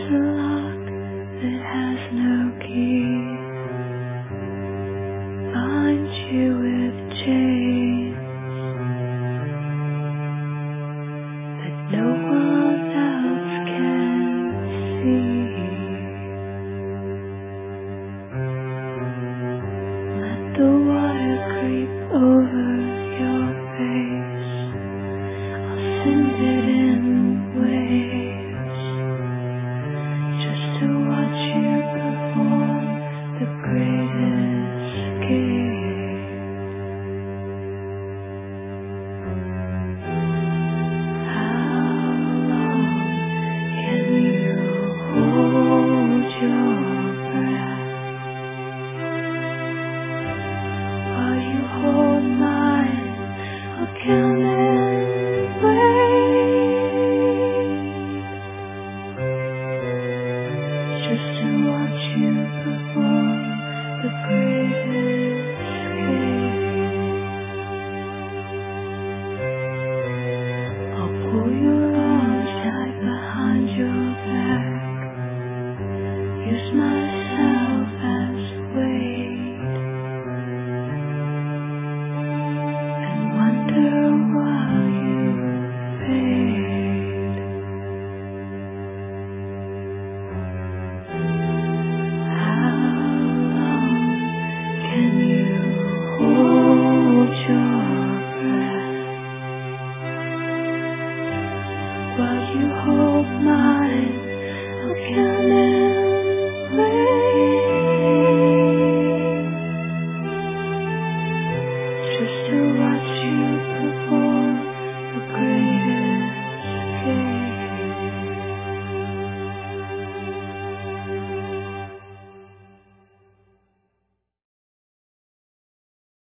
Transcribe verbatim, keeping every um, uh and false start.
a lock that has no key. Bind you with chains that no one else can see. Let the water creep over your face. I'll send it in waves just to watch you perform the greatest escape. How long can you hold your breath while you hold mine? I'll count and wait just to watch you perform the greatest escape. I'll pull your arms tight behind your back, use myself as weight, and wonder while you fade. How long can you hold your breath while you hold mine? I'll count it